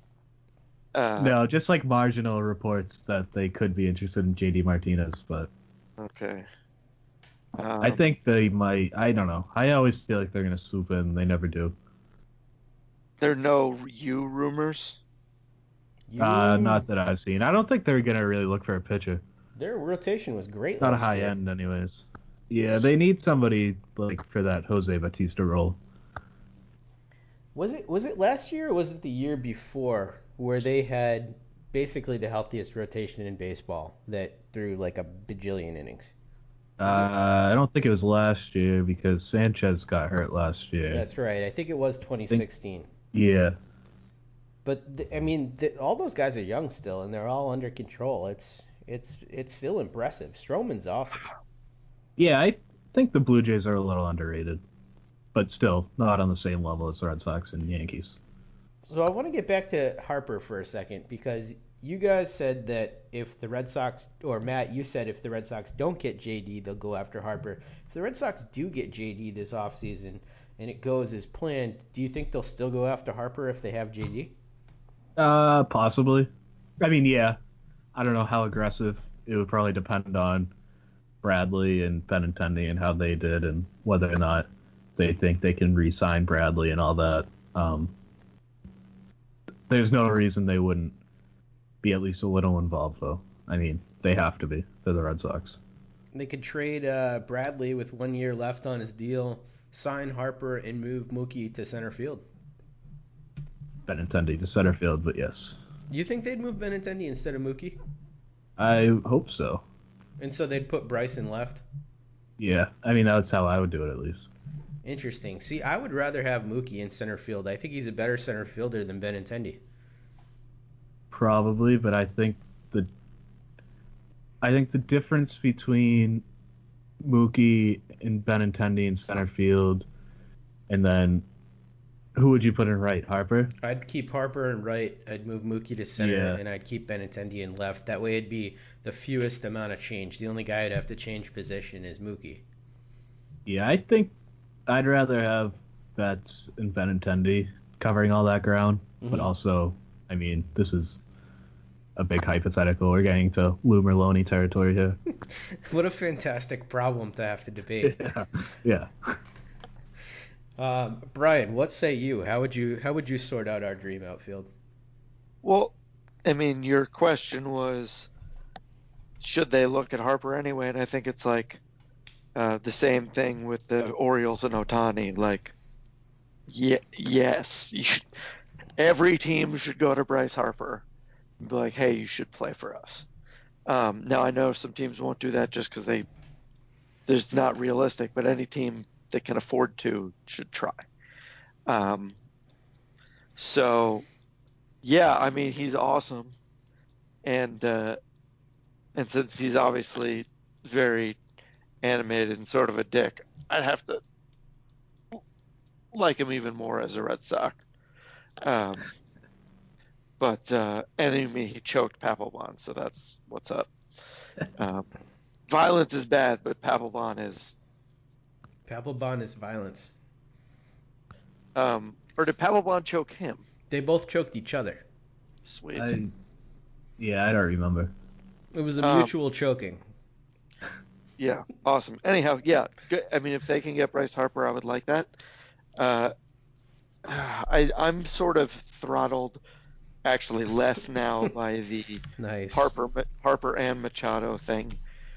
just like marginal reports that they could be interested in JD Martinez, but okay. I think they might. I don't know. I always feel like they're gonna swoop in. They never do. There are no rumors? Not that I've seen. I don't think they're going to really look for a pitcher. Their rotation was great Not last a high year. end, anyways. Yeah, they need somebody like for that Jose Bautista role. Was it last year or was it the year before where they had basically the healthiest rotation in baseball that threw like a bajillion innings? I don't think it was last year because Sanchez got hurt last year. That's right. I think it was I think, 2016. yeah. But I mean, all those guys are young still, and they're all under control. It's still impressive. Stroman's awesome. Yeah, I think the Blue Jays are a little underrated, but still not on the same level as the Red Sox and Yankees. So I want to get back to Harper for a second because you guys said that if the Red Sox, or Matt, you said if the Red Sox don't get JD, they'll go after Harper. If the Red Sox do get JD this offseason and it goes as planned, do you think they'll still go after Harper if they have JD? Possibly. I mean, yeah. I don't know how aggressive. It would probably depend on Bradley and Benintendi and how they did and whether or not they think they can re-sign Bradley and all that. There's no reason they wouldn't be at least a little involved, though. I mean, they have to be. They're the Red Sox. They could trade Bradley with 1 year left on his deal, sign Harper, and move Mookie to center field. Benintendi to center field, but yes. You think they'd move Benintendi instead of Mookie? I hope so. And so they'd put Bryson left? Yeah, I mean, that's how I would do it at least. Interesting. See, I would rather have Mookie in center field. I think he's a better center fielder than Benintendi. Probably, but I think the difference between Mookie and Benintendi in center field, and then who would you put in right? Harper? I'd keep Harper in right. I'd move Mookie to center, Yeah. and I'd keep Benintendi in left. That way it'd be the fewest amount of change. The only guy I'd have to change position is Mookie. Yeah, I think I'd rather have Betts and Benintendi covering all that ground, but also, I mean, this is a big hypothetical. We're getting to Lou Merloni territory here. What a fantastic problem to have to debate. Yeah. Brian, what say you? How would you sort out our dream outfield? Well, I mean, your question was, should they look at Harper anyway? And I think it's like the same thing with the Orioles and Ohtani. Like, yes, every team should go to Bryce Harper and be like, hey, you should play for us. Now, I know some teams won't do that just because there's not realistic, but any team that can afford to should try. So, yeah, I mean, he's awesome. And since he's obviously very animated and sort of a dick, I'd have to like him even more as a Red Sox. But enemy, he choked Papelbon, so that's what's up. Violence is bad, but Papelbon is violence. Or did Papelbon choke him? They both choked each other. Sweet. I don't remember. It was a mutual choking. Yeah, awesome. Anyhow, yeah, good. I mean, if they can get Bryce Harper, I would like that. I'm sort of throttled, actually less now by the Nice. Harper and Machado thing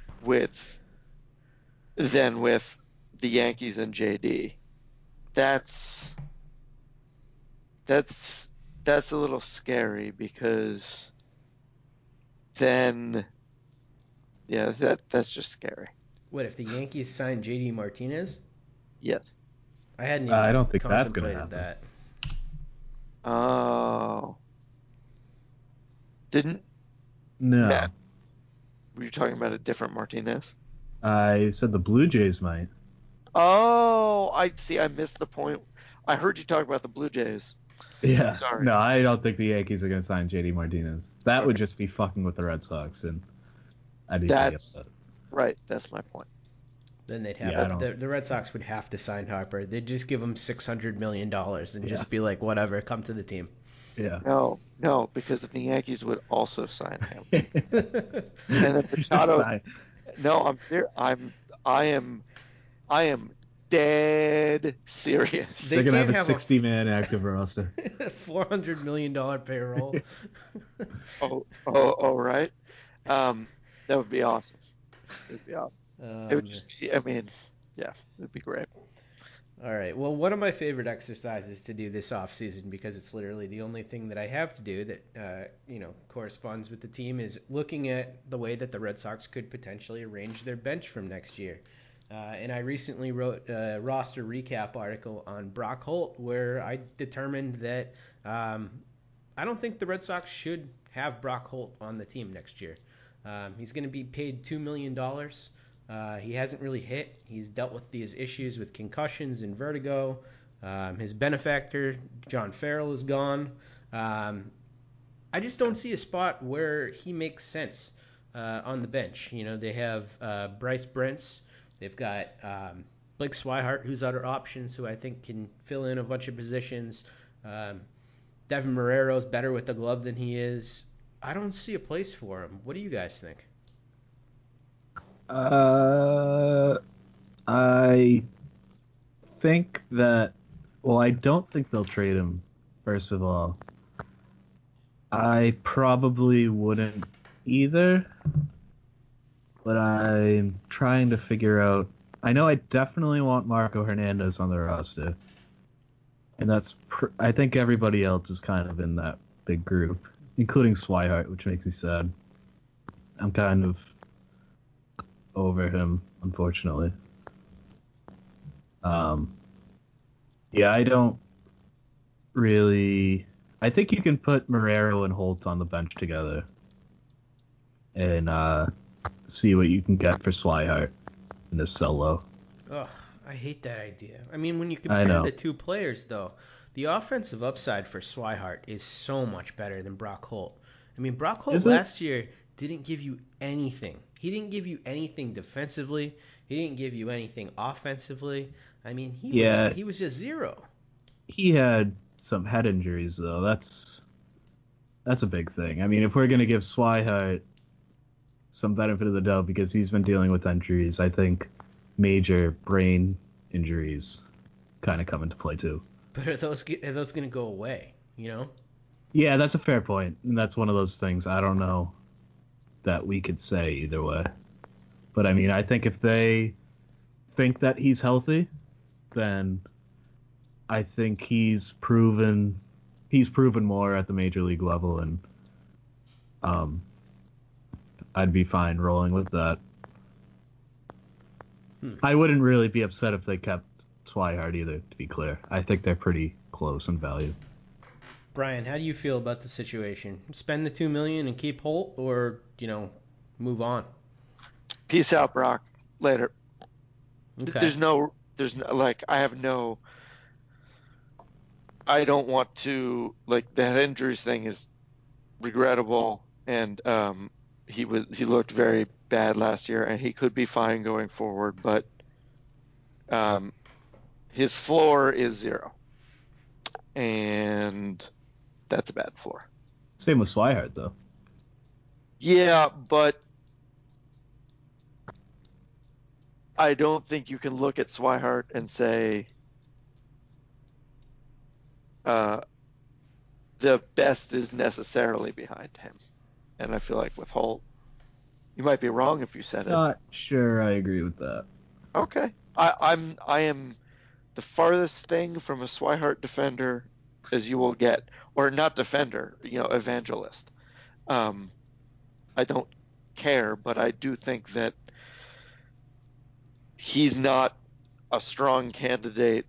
than with the Yankees and JD. That's a little scary because then, yeah, that's just scary. What if the Yankees signed JD Martinez? Yes. I hadn't even I don't think that's gonna contemplated happen. that. Oh. Didn't? No. Matt, were you talking about a different Martinez? I said the Blue Jays might. Oh, I see. I missed the point. I heard you talk about the Blue Jays. Yeah. Sorry. No, I don't think the Yankees are going to sign JD Martinez. That would just be fucking with the Red Sox, and I'd be pretty upset. Right. That's my point. Then they'd have the Red Sox would have to sign Harper. They'd just give him $600 million and just be like, whatever, come to the team. Yeah. No, because the Yankees would also sign him. And if Machado, no, I am dead serious. They're gonna have a 60-man active roster. $400 million payroll. Oh, right. That would be awesome. It would be awesome. It would just be, I mean, yeah, it'd be great. All right. Well, one of my favorite exercises to do this off season, because it's literally the only thing that I have to do that corresponds with the team, is looking at the way that the Red Sox could potentially arrange their bench from next year. And I recently wrote a roster recap article on Brock Holt, where I determined that I don't think the Red Sox should have Brock Holt on the team next year. He's going to be paid $2 million. He hasn't really hit. He's dealt with these issues with concussions and vertigo. His benefactor, John Farrell, is gone. I just don't see a spot where he makes sense on the bench. They have Bryce Brentz. They've got Blake Swihart, who's other options, who I think can fill in a bunch of positions. Devin Marrero's better with the glove than he is. I don't see a place for him. What do you guys think? I think that, well, I don't think they'll trade him, first of all. I probably wouldn't either, but I'm trying to figure out. I know I definitely want Marco Hernandez on the roster, and I think everybody else is kind of in that big group, including Swihart, which makes me sad. I'm kind of over him, unfortunately. Yeah, I don't really. I think you can put Marrero and Holt on the bench together and see what you can get for Swihart in this solo. Oh, I hate that idea. I mean, when you compare the two players, though, the offensive upside for Swihart is so much better than Brock Holt. I mean, Brock Holt last year didn't give you anything. He didn't give you anything defensively. He didn't give you anything offensively. I mean, he was just zero. He had some head injuries, though. That's a big thing. I mean, if we're going to give Swihart some benefit of the doubt because he's been dealing with injuries, I think major brain injuries kind of come into play, too. But are those going to go away, Yeah, that's a fair point. And that's one of those things I don't know that we could say either way. But, I mean, I think if they think that he's healthy, then I think he's proven more at the major league level, and I'd be fine rolling with that. I wouldn't really be upset if they kept Swihart either, to be clear. I think they're pretty close in value. Brian, how do you feel about the situation? Spend the $2 million and keep Holt, or move on? Peace out, Brock. Later. Okay. I don't want to, that injuries thing is regrettable, and he looked very bad last year, and he could be fine going forward, but his floor is 0, and that's a bad floor. Same with Swihart, though. Yeah, but I don't think you can look at Swihart and say the best is necessarily behind him. And I feel like with Holt, you might be wrong if you said it. Not sure I agree with that. Okay. I am the farthest thing from a Swihart defender as you will get, or not defender, evangelist. I don't care, but I do think that he's not a strong candidate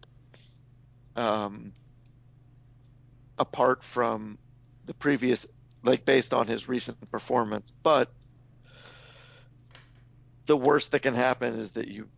apart from the previous, based on his recent performance. But the worst that can happen is that you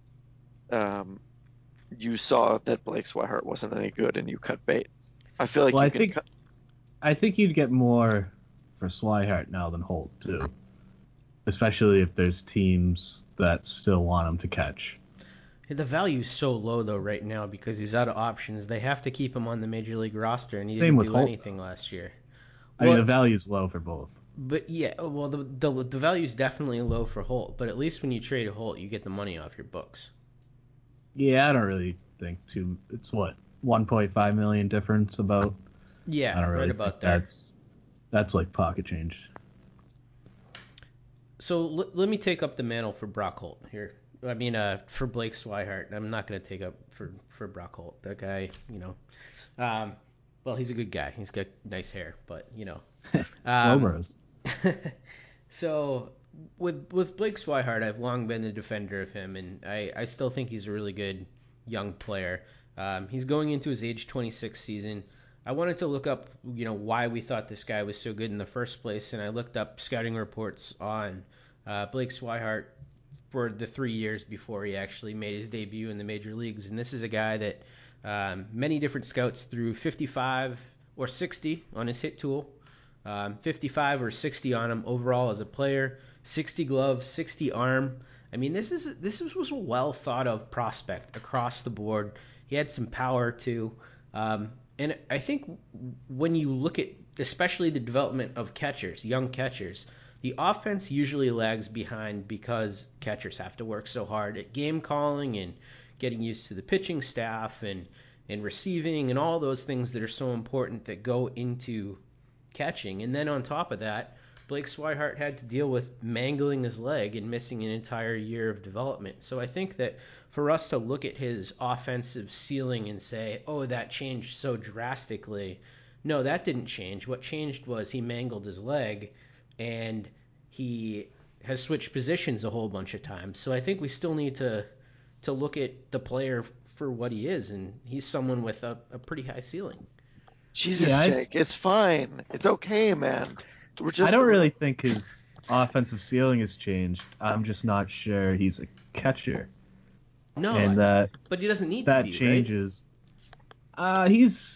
saw that Blake Swihart wasn't any good and you cut bait. I feel like I think you'd get more for Swihart now than Holt too, especially if there's teams that still want him to catch. The value's so low though right now because he's out of options. They have to keep him on the major league roster, and he didn't do anything last year. I mean, the value's low for both. But yeah, well, the value's definitely low for Holt. But at least when you trade Holt, you get the money off your books. Yeah, I don't really think it's what, 1.5 million difference about. Yeah, I don't really right about that. That's like pocket change. So let me take up the mantle for Brock Holt here. I mean, for Blake Swihart, I'm not going to take up for Brock Holt. That guy, well, he's a good guy. He's got nice hair, but Lobros. So with Blake Swihart, I've long been a defender of him, and I still think he's a really good young player. He's going into his age 26 season. I wanted to look up, why we thought this guy was so good in the first place, and I looked up scouting reports on Blake Swihart for the 3 years before he actually made his debut in the major leagues. And this is a guy that many different scouts threw 55 or 60 on his hit tool, 55 or 60 on him overall as a player, 60 glove, 60 arm. I mean, this was a well thought of prospect across the board. He had some power too. And I think when you look at especially the development of catchers, young catchers, the offense usually lags behind because catchers have to work so hard at game calling and getting used to the pitching staff and receiving and all those things that are so important that go into catching. And then on top of that, Blake Swihart had to deal with mangling his leg and missing an entire year of development. So I think that for us to look at his offensive ceiling and say, oh, that changed so drastically, no, that didn't change. What changed was he mangled his leg, and he has switched positions a whole bunch of times. So I think we still need to look at the player for what he is, and he's someone with a pretty high ceiling. Jesus, Jake, it's fine. It's okay, man. I don't really think his offensive ceiling has changed. I'm just not sure he's a catcher. No, and but he doesn't need to be, that changes. Right?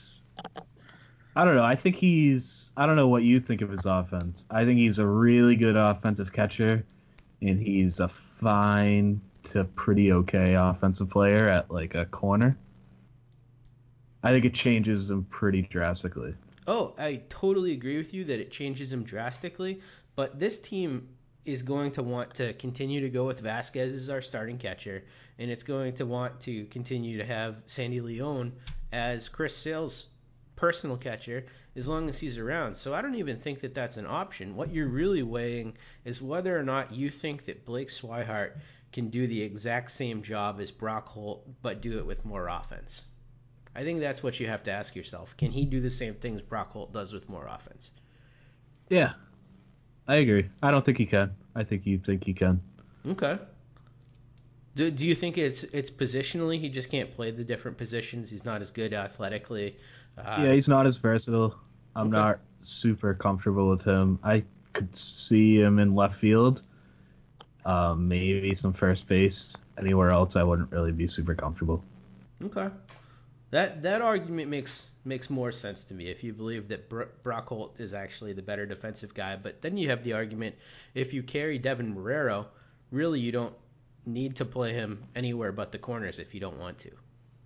I don't know. I think I don't know what you think of his offense. I think he's a really good offensive catcher, and he's a fine to pretty okay offensive player at like a corner. I think it changes him pretty drastically. Oh, I totally agree with you that it changes him drastically, but this team is going to want to continue to go with Vasquez as our starting catcher, and it's going to want to continue to have Sandy Leon as Chris Sale's personal catcher as long as he's around. So I don't even think that that's an option. What you're really weighing is whether or not you think that Blake Swihart can do the exact same job as Brock Holt, but do it with more offense. I think that's what you have to ask yourself. Can he do the same things Brock Holt does with more offense? Yeah, I agree. I don't think he can. I think you think he can. Okay. Do you think it's positionally he just can't play the different positions? He's not as good athletically. Yeah, he's not as versatile. I'm not super comfortable with him. I could see him in left field, maybe some first base. Anywhere else, I wouldn't really be super comfortable. Okay. That argument makes more sense to me if you believe that Brock Holt is actually the better defensive guy. But then you have the argument, if you carry Devin Marrero, really you don't need to play him anywhere but the corners if you don't want to.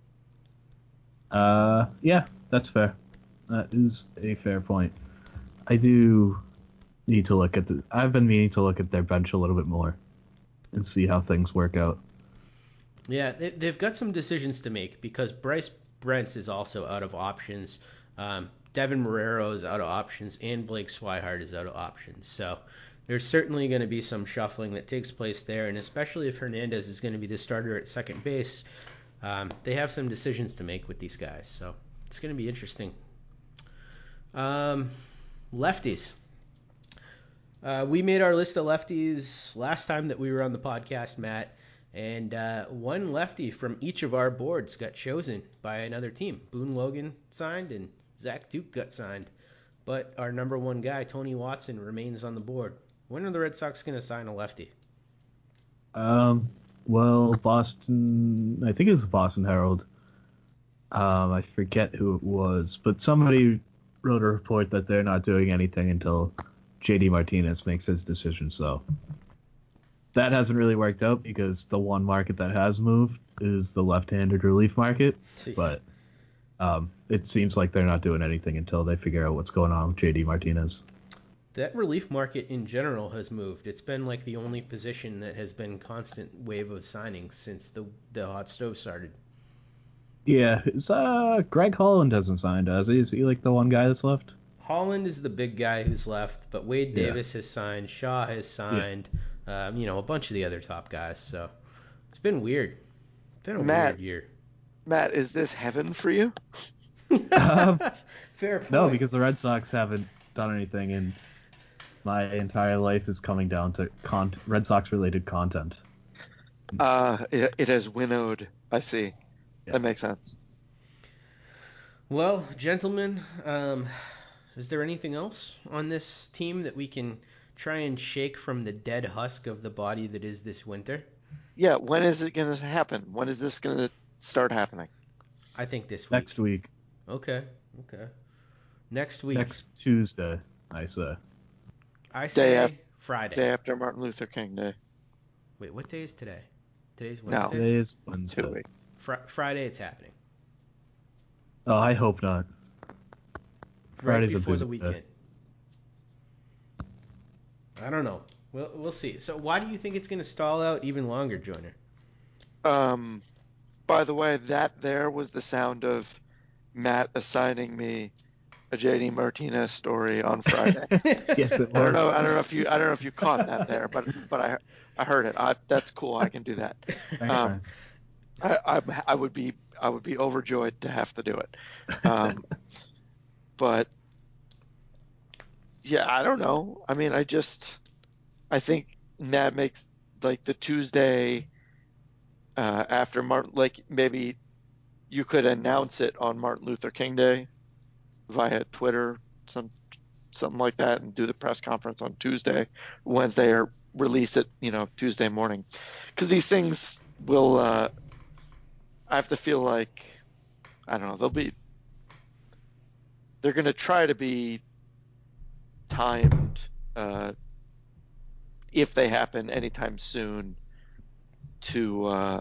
Yeah, that's fair. That is a fair point. I do need to look at I've been meaning to look at their bench a little bit more and see how things work out. Yeah, they've got some decisions to make because Bryce Brentz is also out of options. Devin Marrero is out of options, and Blake Swihart is out of options. So there's certainly going to be some shuffling that takes place there, and especially if Hernandez is going to be the starter at second base, they have some decisions to make with these guys. So it's going to be interesting. Lefties. We made our list of lefties last time that we were on the podcast, Matt. And one lefty from each of our boards got chosen by another team. Boone Logan signed and Zach Duke got signed. But our number one guy, Tony Watson, remains on the board. When are the Red Sox going to sign a lefty? Well, Boston, I think it was the Boston Herald. I forget who it was, but somebody wrote a report that they're not doing anything until JD Martinez makes his decision. So that hasn't really worked out because the one market that has moved is the left-handed relief market. But it seems like they're not doing anything until they figure out what's going on with JD Martinez. That relief market in general has moved. It's been like the only position that has been constant wave of signings since the hot stove started. Yeah, Greg Holland hasn't signed, has he? Is he like the one guy that's left? Holland is the big guy who's left, but Wade Davis has signed, Shaw has signed, a bunch of the other top guys. So It's been weird. It's been a Matt, weird year. Matt, is this heaven for you? Fair point. No, because the Red Sox haven't done anything, and my entire life is coming down to Red Sox-related content. It has winnowed. I see. Yes. That makes sense. Well, gentlemen, is there anything else on this team that we can try and shake from the dead husk of the body that is this winter? Yeah, when is it going to happen? When is this going to start happening? I think this week. Next week. Okay. Next week. Next Tuesday, I say. I say Day Friday. Day after Martin Luther King Day. Wait, what day is today? Today's No. Wednesday? Today is Wednesday. 2 weeks. Friday it's happening. Oh, I hope not. Right Friday's a before busy the weekend. day. I don't know. We'll see. So why do you think it's going to stall out even longer, Joyner? By the way, that there was the sound of Matt assigning me a JD Martinez story on Friday. Yes, it I don't know. was. I don't know if you caught that there, but I heard it. That's cool. I can do that. Thanks, Ryan. I would be overjoyed to have to do it. But yeah, I don't know. I mean, I think Matt makes like the Tuesday after Martin, like maybe you could announce it on Martin Luther King Day via Twitter, something like that, and do the press conference on Tuesday, Wednesday, or release it, Tuesday morning. Because these things will, I have to feel like, I don't know, they're going to try to be timed if they happen anytime soon to,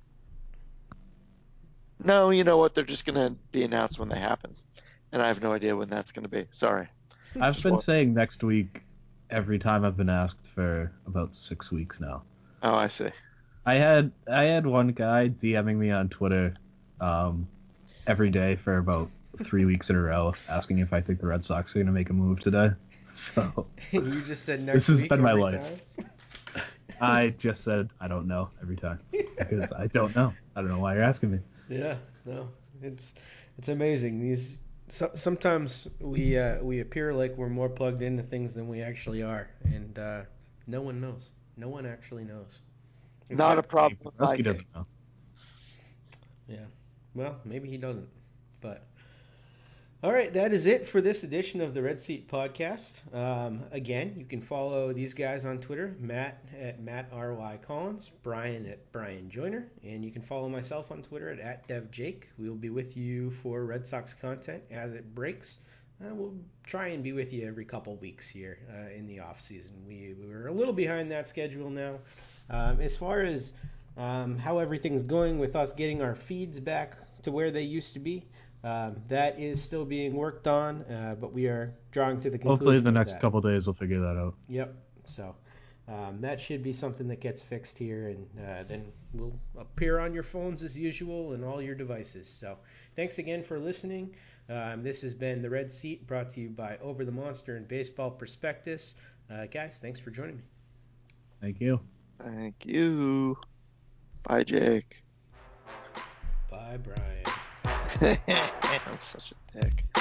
no, you know what, they're just going to be announced when they happen. And I have no idea when that's going to be. Sorry. I've been saying next week every time I've been asked for about 6 weeks now. Oh, I see. I had one guy DMing me on Twitter every day for about 3 weeks in a row asking if I think the Red Sox are going to make a move today. So You just said next this has week been my every life. time? I just said I don't know every time because I don't know. I don't know why you're asking me. Yeah, no, it's amazing. Sometimes we appear like we're more plugged into things than we actually are, and no one knows. No one actually knows. Not a problem. with my Rusky game. doesn't know. Yeah. Well, maybe he doesn't. But all right, that is it for this edition of the Red Seat Podcast. Again, you can follow these guys on Twitter, Matt at MattRYCollins, Brian at Brian Joyner, and you can follow myself on Twitter at DevJake. We will be with you for Red Sox content as it breaks. We'll try and be with you every couple weeks here in the off season. We're a little behind that schedule now. As far as how everything's going with us getting our feeds back to where they used to be, that is still being worked on, but we are drawing to the conclusion. Hopefully, the of next that. couple days we'll figure that out. Yep. So that should be something that gets fixed here, and then we'll appear on your phones as usual and all your devices. So thanks again for listening. This has been The Red Seat, brought to you by Over the Monster and Baseball Prospectus. Guys, thanks for joining me. Thank you. Thank you. Bye, Jake. Bye, Brian. I'm such a dick.